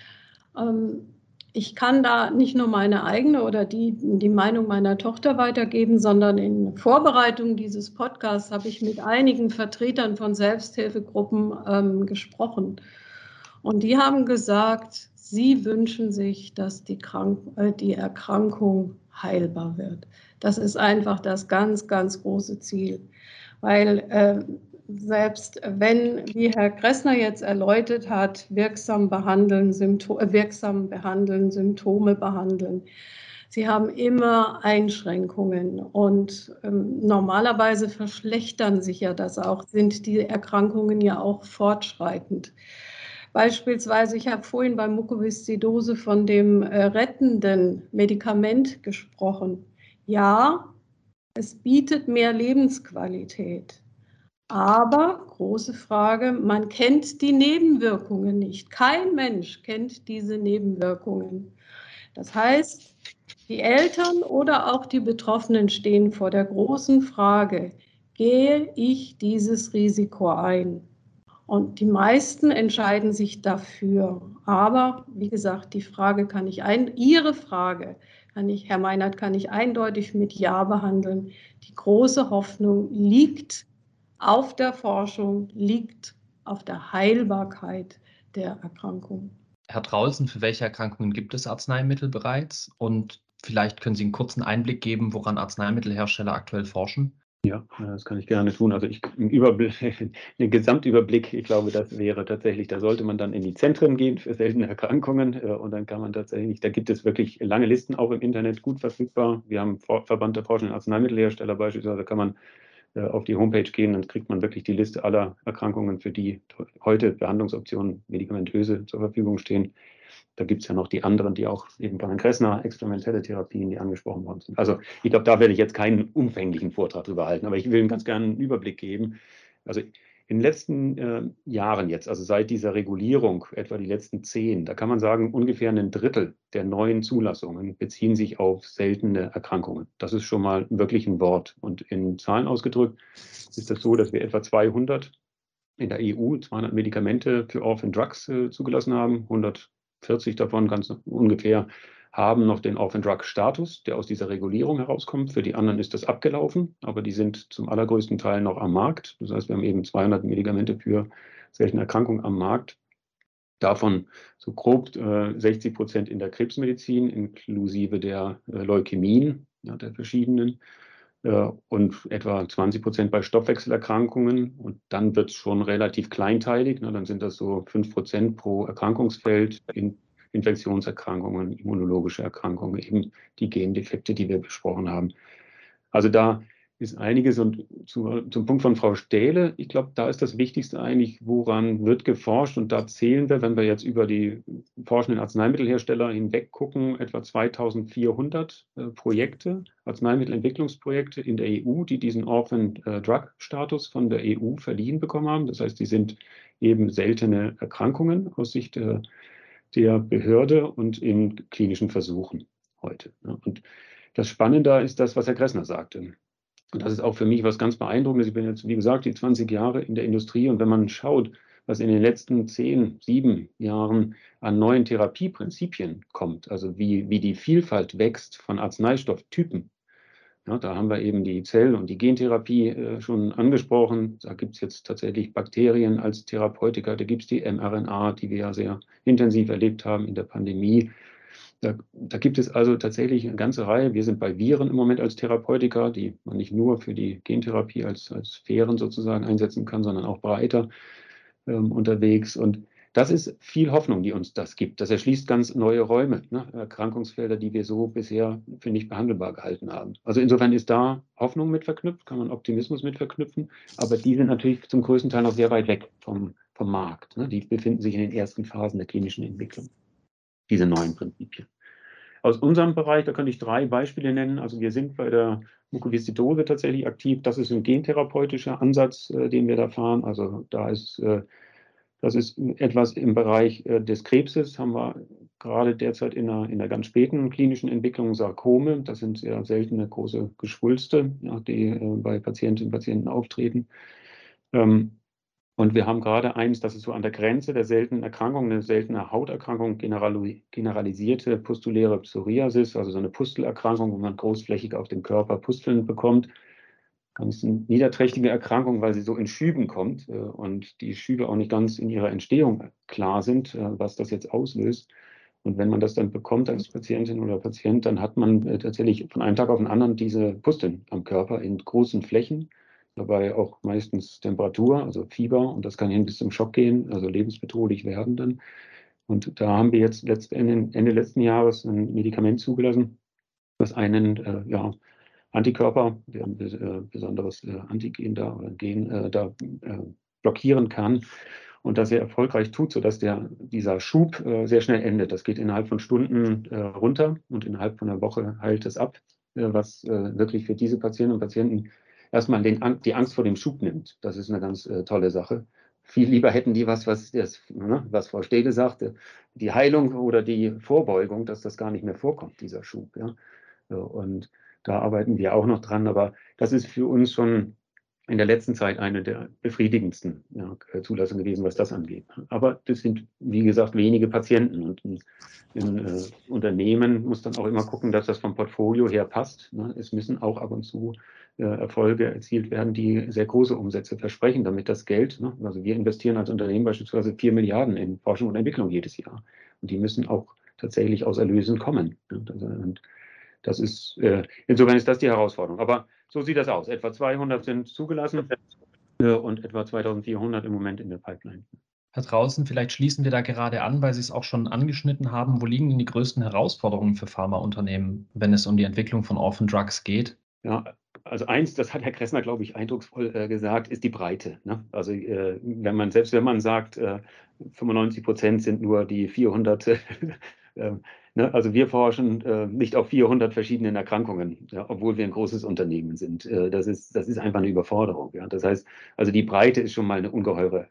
Ich kann da nicht nur meine eigene oder die Meinung meiner Tochter weitergeben, sondern in Vorbereitung dieses Podcasts habe ich mit einigen Vertretern von Selbsthilfegruppen gesprochen. Und die haben gesagt, sie wünschen sich, dass die Erkrankung heilbar wird. Das ist einfach das ganz, ganz große Ziel. Weil selbst wenn, wie Herr Kressner jetzt erläutert hat, wirksam behandeln, Symptome behandeln, sie haben immer Einschränkungen und normalerweise verschlechtern sich ja das auch, sind die Erkrankungen ja auch fortschreitend. Beispielsweise, ich habe vorhin bei Mukoviszidose von dem rettenden Medikament gesprochen. Ja, es bietet mehr Lebensqualität. Aber, große Frage, man kennt die Nebenwirkungen nicht. Kein Mensch kennt diese Nebenwirkungen. Das heißt, die Eltern oder auch die Betroffenen stehen vor der großen Frage, gehe ich dieses Risiko ein? Und die meisten entscheiden sich dafür. Aber, wie gesagt, Ihre Frage Herr Meinert, kann ich eindeutig mit Ja behandeln. Die große Hoffnung liegt auf der Forschung, liegt auf der Heilbarkeit der Erkrankung. Herr Traulsen, für welche Erkrankungen gibt es Arzneimittel bereits? Und vielleicht können Sie einen kurzen Einblick geben, woran Arzneimittelhersteller aktuell forschen? Ja, das kann ich gerne tun. Also einen Gesamtüberblick, ich glaube, das wäre tatsächlich, da sollte man dann in die Zentren gehen für seltene Erkrankungen und dann kann man tatsächlich, da gibt es wirklich lange Listen, auch im Internet gut verfügbar. Wir haben Verband der forschenden Arzneimittelhersteller beispielsweise, da kann man auf die Homepage gehen, dann kriegt man wirklich die Liste aller Erkrankungen, für die heute Behandlungsoptionen medikamentöse zur Verfügung stehen. Da gibt es ja noch die anderen, die auch eben bei Herrn Kressner, experimentelle Therapien, die angesprochen worden sind. Also ich glaube, da werde ich jetzt keinen umfänglichen Vortrag drüber halten, aber ich will Ihnen ganz gerne einen Überblick geben. Also in den letzten Jahren jetzt, also seit dieser Regulierung, etwa die letzten 10, da kann man sagen, ungefähr ein Drittel der neuen Zulassungen beziehen sich auf seltene Erkrankungen. Das ist schon mal wirklich ein Wort. Und in Zahlen ausgedrückt ist das so, dass wir etwa 200 in der EU, 200 Medikamente für Orphan Drugs zugelassen haben. 140 davon ganz ungefähr haben noch den Orphan Drug Status, der aus dieser Regulierung herauskommt. Für die anderen ist das abgelaufen, aber die sind zum allergrößten Teil noch am Markt. Das heißt, wir haben eben 200 Medikamente für seltene Erkrankungen am Markt. Davon so grob 60% in der Krebsmedizin, inklusive der Leukämien, ja, der verschiedenen, und etwa 20% bei Stoffwechselerkrankungen. Und dann wird es schon relativ kleinteilig. Ne? Dann sind das so 5% pro Erkrankungsfeld in Infektionserkrankungen, immunologische Erkrankungen, eben die Gendefekte, die wir besprochen haben. Also da ist einiges. Und zum Punkt von Frau Stähle, ich glaube, da ist das Wichtigste eigentlich, woran wird geforscht. Und da zählen wir, wenn wir jetzt über die forschenden Arzneimittelhersteller hinweg gucken, etwa 2400 Projekte, Arzneimittelentwicklungsprojekte in der EU, die diesen Orphan Drug Status von der EU verliehen bekommen haben. Das heißt, die sind eben seltene Erkrankungen aus Sicht der Behörde und in klinischen Versuchen heute. Und das Spannende ist das, was Herr Kressner sagte. Und das ist auch für mich was ganz Beeindruckendes. Ich bin jetzt, wie gesagt, die 20 Jahre in der Industrie. Und wenn man schaut, was in den letzten 10, 7 Jahren an neuen Therapieprinzipien kommt, also wie die Vielfalt wächst von Arzneistofftypen. Ja, da haben wir eben die Zell- und die Gentherapie schon angesprochen. Da gibt es jetzt tatsächlich Bakterien als Therapeutika. Da gibt es die mRNA, die wir ja sehr intensiv erlebt haben in der Pandemie. Da gibt es also tatsächlich eine ganze Reihe. Wir sind bei Viren im Moment als Therapeutika, die man nicht nur für die Gentherapie als Sphären sozusagen einsetzen kann, sondern auch breiter unterwegs. Und das ist viel Hoffnung, die uns das gibt. Das erschließt ganz neue Räume, ne? Erkrankungsfelder, die wir so bisher für nicht behandelbar gehalten haben. Also insofern ist da Hoffnung mit verknüpft, kann man Optimismus mit verknüpfen, aber die sind natürlich zum größten Teil noch sehr weit weg vom Markt. Ne? Die befinden sich in den ersten Phasen der klinischen Entwicklung, diese neuen Prinzipien. Aus unserem Bereich, da könnte ich 3 Beispiele nennen. Also wir sind bei der Mukoviszidose tatsächlich aktiv. Das ist ein gentherapeutischer Ansatz, den wir da fahren. Also das ist etwas im Bereich des Krebses, haben wir gerade derzeit in einer ganz späten klinischen Entwicklung Sarkome. Das sind sehr seltene große Geschwulste, ja, die bei Patientinnen und Patienten auftreten. Und wir haben gerade eins, das ist so an der Grenze der seltenen Erkrankungen, eine seltene Hauterkrankung, generalisierte pustuläre Psoriasis, also so eine Pustelerkrankung, wo man großflächig auf dem Körper Pusteln bekommt. Das ist eine niederträchtige Erkrankung, weil sie so in Schüben kommt und die Schübe auch nicht ganz in ihrer Entstehung klar sind, was das jetzt auslöst. Und wenn man das dann bekommt als Patientin oder Patient, dann hat man tatsächlich von einem Tag auf den anderen diese Pusteln am Körper in großen Flächen, dabei auch meistens Temperatur, also Fieber, und das kann hin bis zum Schock gehen, also lebensbedrohlich werden dann. Und da haben wir jetzt Ende letzten Jahres ein Medikament zugelassen, das einen Antikörper, der ein besonderes Antigen da oder Gen blockieren kann und das sehr erfolgreich tut, sodass dieser Schub sehr schnell endet. Das geht innerhalb von Stunden runter und innerhalb von einer Woche heilt es ab, was wirklich für diese Patientinnen und Patienten erstmal die Angst vor dem Schub nimmt. Das ist eine ganz tolle Sache. Viel lieber hätten die was Frau Stehle sagte, die Heilung oder die Vorbeugung, dass das gar nicht mehr vorkommt, dieser Schub. Ja? Und da arbeiten wir auch noch dran, aber das ist für uns schon in der letzten Zeit eine der befriedigendsten Zulassungen gewesen, was das angeht. Aber das sind, wie gesagt, wenige Patienten und ein Unternehmen muss dann auch immer gucken, dass das vom Portfolio her passt. Ne? Es müssen auch ab und zu Erfolge erzielt werden, die sehr große Umsätze versprechen, damit das Geld, ne? Also wir investieren als Unternehmen beispielsweise 4 Milliarden in Forschung und Entwicklung jedes Jahr und die müssen auch tatsächlich aus Erlösen kommen. Und das ist, insofern ist das die Herausforderung. Aber so sieht das aus. Etwa 200 sind zugelassen und etwa 2400 im Moment in der Pipeline. Da draußen, vielleicht schließen wir da gerade an, weil Sie es auch schon angeschnitten haben. Wo liegen denn die größten Herausforderungen für Pharmaunternehmen, wenn es um die Entwicklung von Orphan Drugs geht? Ja, also eins, das hat Herr Kressner, glaube ich, eindrucksvoll gesagt, ist die Breite. Ne? Also wenn man sagt, 95% sind nur die 400 ne? Also wir forschen nicht auf 400 verschiedenen Erkrankungen, ja, obwohl wir ein großes Unternehmen sind. Das ist einfach eine Überforderung. Ja? Das heißt, also die Breite ist schon mal eine ungeheure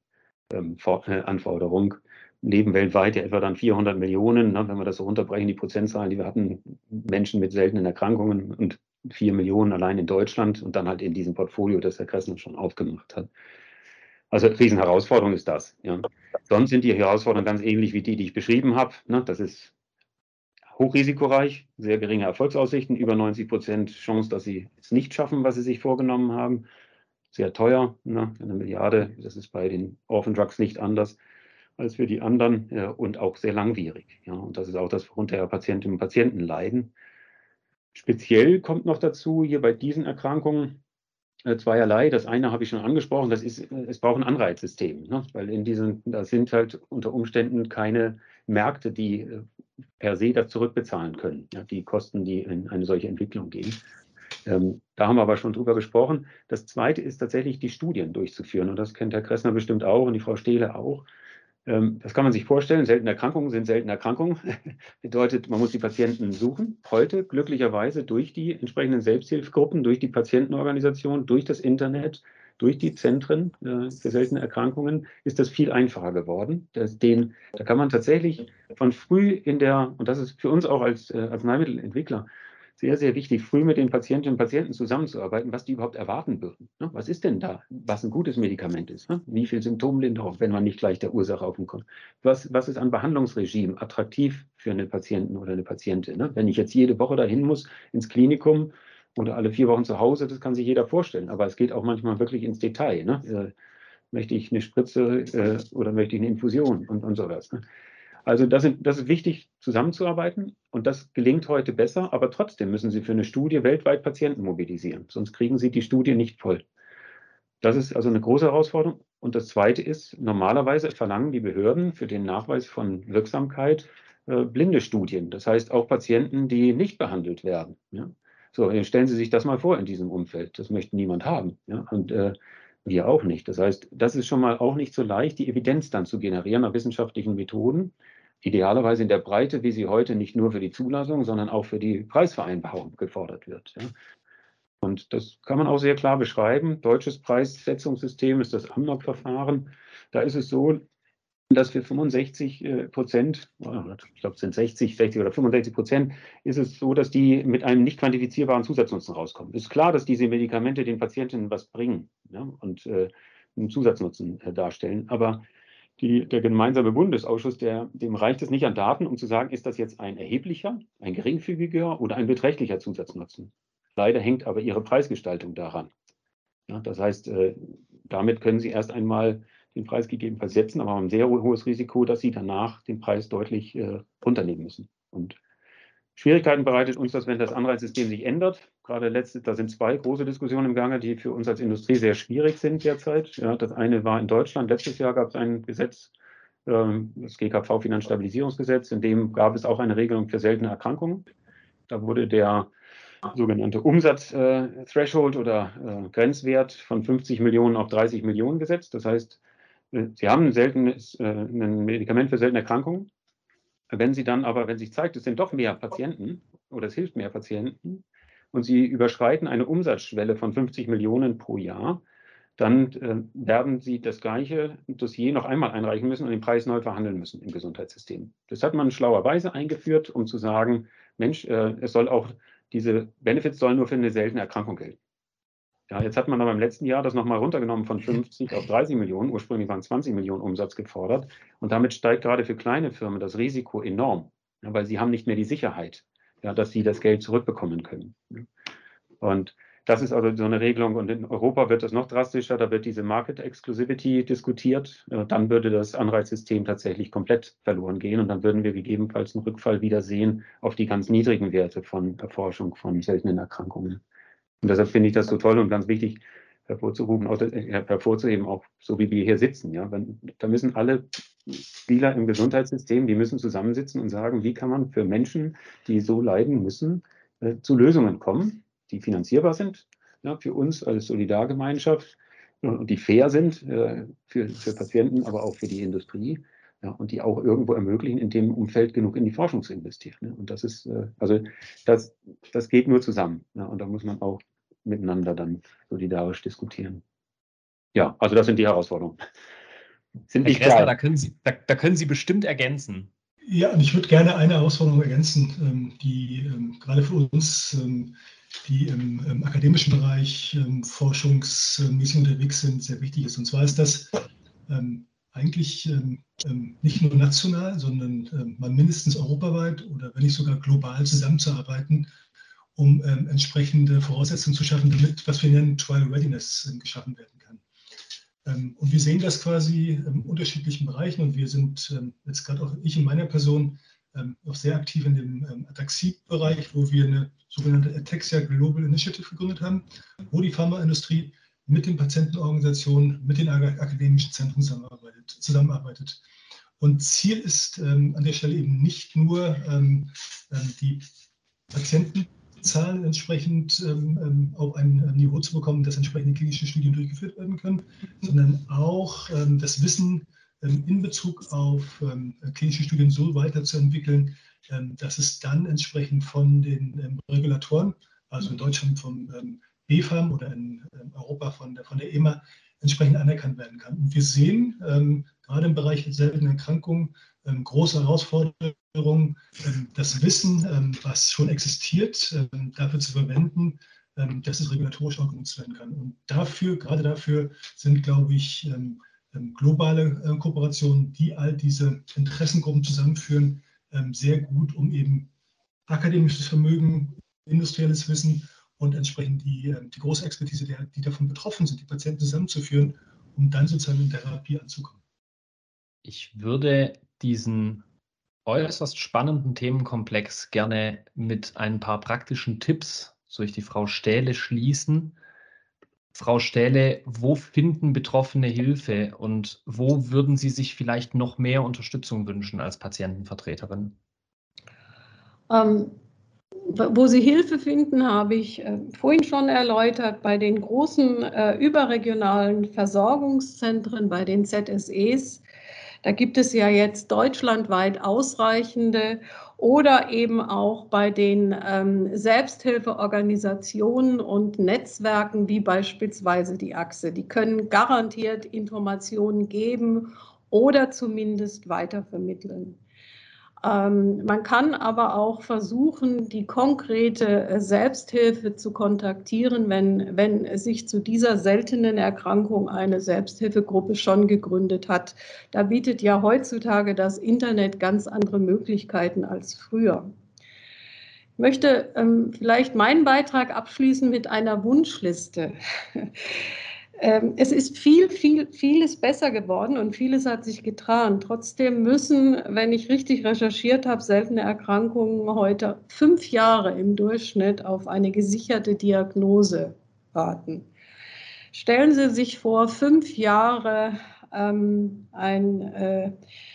Anforderung. Leben weltweit ja etwa dann 400 Millionen, ne? Wenn wir das so runterbrechen, die Prozentzahlen, die wir hatten, Menschen mit seltenen Erkrankungen und 4 Millionen allein in Deutschland und dann halt in diesem Portfolio, das Herr Kressner schon aufgemacht hat. Also Riesenherausforderung ist das. Ja. Sonst sind die Herausforderungen ganz ähnlich wie die ich beschrieben habe. Ne? Das ist hochrisikoreich, sehr geringe Erfolgsaussichten, über 90% Chance, dass sie es nicht schaffen, was sie sich vorgenommen haben. Sehr teuer, ne? 1 Milliarde, das ist bei den Orphan Drugs nicht anders als für die anderen und auch sehr langwierig. Ja? Und das ist auch das, worunter Patientinnen und Patienten leiden. Speziell kommt noch dazu, hier bei diesen Erkrankungen zweierlei. Das eine habe ich schon angesprochen, das ist, es braucht ein Anreizsystem, ne? Weil da sind halt unter Umständen keine Märkte, die per se das zurückbezahlen können, ja? Die Kosten, die in eine solche Entwicklung gehen. Da haben wir aber schon drüber gesprochen. Das zweite ist tatsächlich, die Studien durchzuführen. Und das kennt Herr Kressner bestimmt auch und die Frau Stehle auch. Das kann man sich vorstellen. Seltene Erkrankungen sind seltene Erkrankungen. Bedeutet, man muss die Patienten suchen. Heute glücklicherweise durch die entsprechenden Selbsthilfegruppen, durch die Patientenorganisation, durch das Internet, durch die Zentren für seltene Erkrankungen ist das viel einfacher geworden. Da kann man tatsächlich von früh und das ist für uns auch als Arzneimittelentwickler sehr, sehr wichtig, früh mit den Patientinnen und Patienten zusammenzuarbeiten, was die überhaupt erwarten würden. Ne? Was ist denn da, was ein gutes Medikament ist? Ne? Wie viel Symptomlinderung, wenn man nicht gleich der Ursache auf den kommt? Was ist an Behandlungsregime attraktiv für eine Patienten oder eine Patientin? Ne? Wenn ich jetzt jede Woche dahin muss ins Klinikum oder alle 4 Wochen zu Hause, das kann sich jeder vorstellen. Aber es geht auch manchmal wirklich ins Detail. Ne? Möchte ich eine Spritze oder möchte ich eine Infusion und sowas. Ne? Also das ist wichtig, zusammenzuarbeiten und das gelingt heute besser, aber trotzdem müssen Sie für eine Studie weltweit Patienten mobilisieren, sonst kriegen Sie die Studie nicht voll. Das ist also eine große Herausforderung. Und das Zweite ist, normalerweise verlangen die Behörden für den Nachweis von Wirksamkeit blinde Studien. Das heißt auch Patienten, die nicht behandelt werden. Ja? So, stellen Sie sich das mal vor in diesem Umfeld. Das möchte niemand haben. Ja? Und wir auch nicht. Das heißt, das ist schon mal auch nicht so leicht, die Evidenz dann zu generieren nach wissenschaftlichen Methoden. Idealerweise in der Breite, wie sie heute nicht nur für die Zulassung, sondern auch für die Preisvereinbarung gefordert wird. Ja? Und das kann man auch sehr klar beschreiben. Deutsches Preissetzungssystem ist das AMNOG-Verfahren. Da ist es so, dass für 65%, ich glaube es sind 60 oder 65%, ist es so, dass die mit einem nicht quantifizierbaren Zusatznutzen rauskommen. Es ist klar, dass diese Medikamente den Patientinnen was bringen, ja, und einen Zusatznutzen darstellen. Aber der gemeinsame Bundesausschuss, dem reicht es nicht an Daten, um zu sagen, ist das jetzt ein erheblicher, ein geringfügiger oder ein beträchtlicher Zusatznutzen. Leider hängt aber ihre Preisgestaltung daran. Ja, das heißt, damit können Sie erst einmal den Preis gegebenenfalls setzen, aber haben ein sehr hohes Risiko, dass Sie danach den Preis deutlich runternehmen müssen. Und Schwierigkeiten bereitet uns das, wenn das Anreizsystem sich ändert. Gerade da sind 2 große Diskussionen im Gange, die für uns als Industrie sehr schwierig sind derzeit. Ja, das eine war in Deutschland. Letztes Jahr gab es ein Gesetz, das GKV Finanzstabilisierungsgesetz, in dem gab es auch eine Regelung für seltene Erkrankungen. Da wurde der sogenannte Umsatz-Threshold oder Grenzwert von 50 Millionen auf 30 Millionen gesetzt. Das heißt, Sie haben ein Medikament für seltene Erkrankungen. Wenn sich zeigt, es sind doch mehr Patienten oder es hilft mehr Patienten und Sie überschreiten eine Umsatzschwelle von 50 Millionen pro Jahr, dann werden Sie das gleiche Dossier noch einmal einreichen müssen und den Preis neu verhandeln müssen im Gesundheitssystem. Das hat man schlauerweise eingeführt, um zu sagen, Mensch, diese Benefits sollen nur für eine seltene Erkrankung gelten. Ja, jetzt hat man aber im letzten Jahr das nochmal runtergenommen von 50 auf 30 Millionen. Ursprünglich waren 20 Millionen Umsatz gefordert. Und damit steigt gerade für kleine Firmen das Risiko enorm, ja, weil sie haben nicht mehr die Sicherheit, ja, dass sie das Geld zurückbekommen können. Und das ist also so eine Regelung. Und in Europa wird das noch drastischer. Da wird diese Market Exclusivity diskutiert. Dann würde das Anreizsystem tatsächlich komplett verloren gehen. Und dann würden wir gegebenenfalls einen Rückfall wieder sehen auf die ganz niedrigen Werte von Erforschung von seltenen Erkrankungen. Und deshalb finde ich das so toll und ganz wichtig hervorzuheben, auch so wie wir hier sitzen. Ja? Da müssen alle Spieler im Gesundheitssystem, die müssen zusammensitzen und sagen, wie kann man für Menschen, die so leiden müssen, zu Lösungen kommen, die finanzierbar sind, ja, für uns als Solidargemeinschaft und die fair sind für Patienten, aber auch für die Industrie. Ja, und die auch irgendwo ermöglichen, in dem Umfeld genug in die Forschung zu investieren. Ne? Und das ist, das geht nur zusammen. Ja? Und da muss man auch miteinander dann solidarisch diskutieren. Ja, also das sind die Herausforderungen. Herr Gressler, da können Sie bestimmt ergänzen. Ja, und ich würde gerne eine Herausforderung ergänzen, die gerade für uns, die im akademischen Bereich forschungsmäßig unterwegs sind, sehr wichtig ist. Und zwar ist das eigentlich nicht nur national, sondern mal mindestens europaweit oder wenn nicht sogar global zusammenzuarbeiten, um entsprechende Voraussetzungen zu schaffen, damit, was wir nennen, Trial Readiness geschaffen werden kann. Und wir sehen das quasi in unterschiedlichen Bereichen und wir sind jetzt gerade auch ich in meiner Person auch sehr aktiv in dem Ataxie-Bereich, wo wir eine sogenannte Ataxia Global Initiative gegründet haben, wo die Pharmaindustrie mit den Patientenorganisationen, mit den akademischen Zentren zusammenarbeitet. Und Ziel ist an der Stelle eben nicht nur die Patientenzahlen entsprechend auf ein Niveau zu bekommen, dass entsprechende klinische Studien durchgeführt werden können, sondern auch das Wissen in Bezug auf klinische Studien so weiterzuentwickeln, dass es dann entsprechend von den Regulatoren, also in Deutschland vom BfArM oder in Europa von der EMA, entsprechend anerkannt werden kann. Und wir sehen gerade im Bereich seltener Erkrankungen große Herausforderungen, das Wissen, was schon existiert, dafür zu verwenden, dass es regulatorisch auch genutzt werden kann. Und gerade dafür sind, glaube ich, globale Kooperationen, die all diese Interessengruppen zusammenführen, sehr gut, um eben akademisches Vermögen, industrielles Wissen und entsprechend die große Expertise, die davon betroffen sind, die Patienten zusammenzuführen, um dann sozusagen in Therapie anzukommen. Ich würde diesen äußerst spannenden Themenkomplex gerne mit ein paar praktischen Tipps durch die Frau Stähle schließen. Frau Stähle, wo finden Betroffene Hilfe und wo würden Sie sich vielleicht noch mehr Unterstützung wünschen als Patientenvertreterin? Wo Sie Hilfe finden, habe ich vorhin schon erläutert, bei den großen überregionalen Versorgungszentren, bei den ZSEs. Da gibt es ja jetzt deutschlandweit ausreichende oder eben auch bei den Selbsthilfeorganisationen und Netzwerken wie beispielsweise die Achse. Die können garantiert Informationen geben oder zumindest weitervermitteln. Man kann aber auch versuchen, die konkrete Selbsthilfe zu kontaktieren, wenn sich zu dieser seltenen Erkrankung eine Selbsthilfegruppe schon gegründet hat. Da bietet ja heutzutage das Internet ganz andere Möglichkeiten als früher. Ich möchte vielleicht meinen Beitrag abschließen mit einer Wunschliste. Es ist vieles besser geworden und vieles hat sich getan. Trotzdem müssen, wenn ich richtig recherchiert habe, seltene Erkrankungen heute 5 Jahre im Durchschnitt auf eine gesicherte Diagnose warten. Stellen Sie sich vor, 5 Jahre ein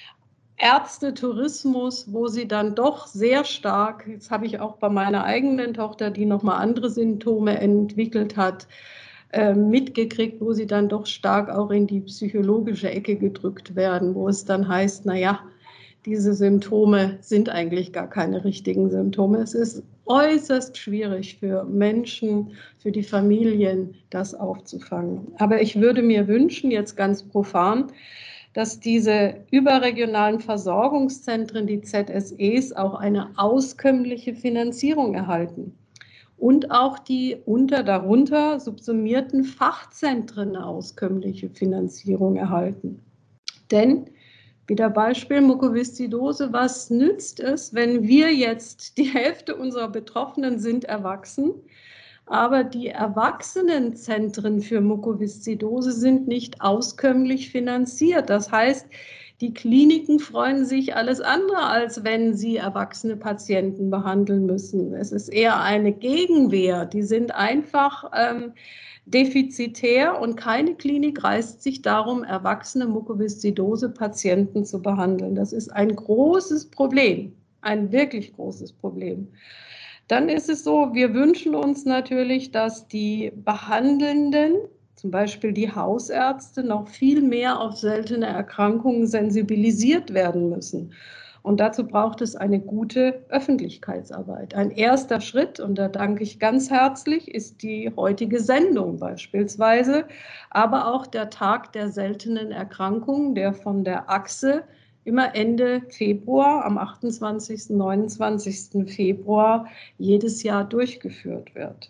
Ärztetourismus, wo Sie dann doch sehr stark, jetzt habe ich auch bei meiner eigenen Tochter, die nochmal andere Symptome entwickelt hat, mitgekriegt, wo sie dann doch stark auch in die psychologische Ecke gedrückt werden, wo es dann heißt, naja, diese Symptome sind eigentlich gar keine richtigen Symptome. Es ist äußerst schwierig für Menschen, für die Familien, das aufzufangen. Aber ich würde mir wünschen, jetzt ganz profan, dass diese überregionalen Versorgungszentren, die ZSEs, auch eine auskömmliche Finanzierung erhalten. Und auch die darunter subsumierten Fachzentren eine auskömmliche Finanzierung erhalten. Denn, wieder Beispiel Mukoviszidose, was nützt es, wenn wir jetzt, die Hälfte unserer Betroffenen sind erwachsen, aber die Erwachsenenzentren für Mukoviszidose sind nicht auskömmlich finanziert. Das heißt, die Kliniken freuen sich alles andere, als wenn sie erwachsene Patienten behandeln müssen. Es ist eher eine Gegenwehr. Die sind einfach defizitär und keine Klinik reißt sich darum, erwachsene Mukoviszidose-Patienten zu behandeln. Das ist ein großes Problem, ein wirklich großes Problem. Dann ist es so, wir wünschen uns natürlich, dass die Behandelnden, zum Beispiel die Hausärzte, noch viel mehr auf seltene Erkrankungen sensibilisiert werden müssen. Und dazu braucht es eine gute Öffentlichkeitsarbeit. Ein erster Schritt, und da danke ich ganz herzlich, ist die heutige Sendung beispielsweise, aber auch der Tag der seltenen Erkrankungen, der von der Achse immer Ende Februar, am 28., 29. Februar jedes Jahr durchgeführt wird.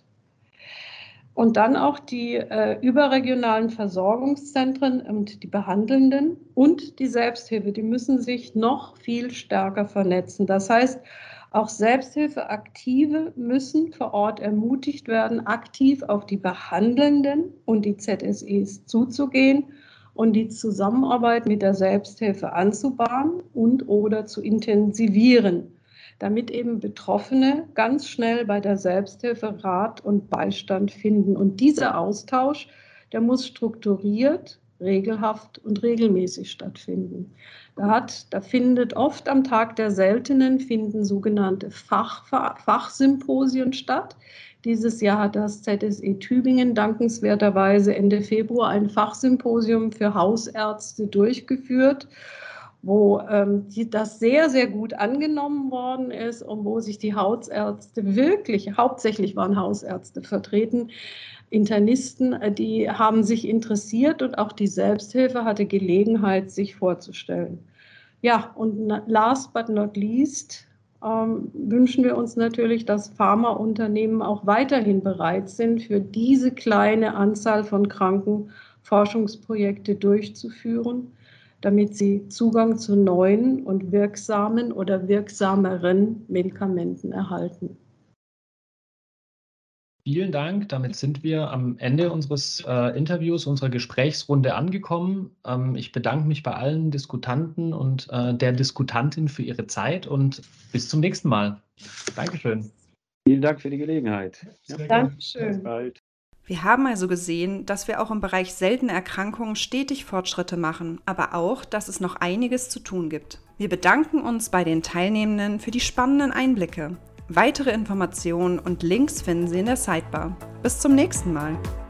Und dann auch die überregionalen Versorgungszentren und die Behandelnden und die Selbsthilfe, die müssen sich noch viel stärker vernetzen. Das heißt, auch Selbsthilfeaktive müssen vor Ort ermutigt werden, aktiv auf die Behandelnden und die ZSEs zuzugehen und die Zusammenarbeit mit der Selbsthilfe anzubahnen und oder zu intensivieren, damit eben Betroffene ganz schnell bei der Selbsthilfe Rat und Beistand finden. Und dieser Austausch, der muss strukturiert, regelhaft und regelmäßig stattfinden. Da findet oft am Tag der Seltenen sogenannte Fachsymposien statt. Dieses Jahr hat das ZSE Tübingen dankenswerterweise Ende Februar ein Fachsymposium für Hausärzte durchgeführt, wo das sehr, sehr gut angenommen worden ist und wo sich die Hausärzte wirklich, hauptsächlich waren Hausärzte vertreten, Internisten, die haben sich interessiert und auch die Selbsthilfe hatte Gelegenheit, sich vorzustellen. Ja, und last but not least wünschen wir uns natürlich, dass Pharmaunternehmen auch weiterhin bereit sind, für diese kleine Anzahl von Kranken Forschungsprojekte durchzuführen, damit sie Zugang zu neuen und wirksamen oder wirksameren Medikamenten erhalten. Vielen Dank. Damit sind wir am Ende unseres Interviews, unserer Gesprächsrunde angekommen. Ich bedanke mich bei allen Diskutanten und der Diskutantin für ihre Zeit und bis zum nächsten Mal. Dankeschön. Vielen Dank für die Gelegenheit. Sehr gerne. Dankeschön. Bis bald. Wir haben also gesehen, dass wir auch im Bereich seltene Erkrankungen stetig Fortschritte machen, aber auch, dass es noch einiges zu tun gibt. Wir bedanken uns bei den Teilnehmenden für die spannenden Einblicke. Weitere Informationen und Links finden Sie in der Sidebar. Bis zum nächsten Mal.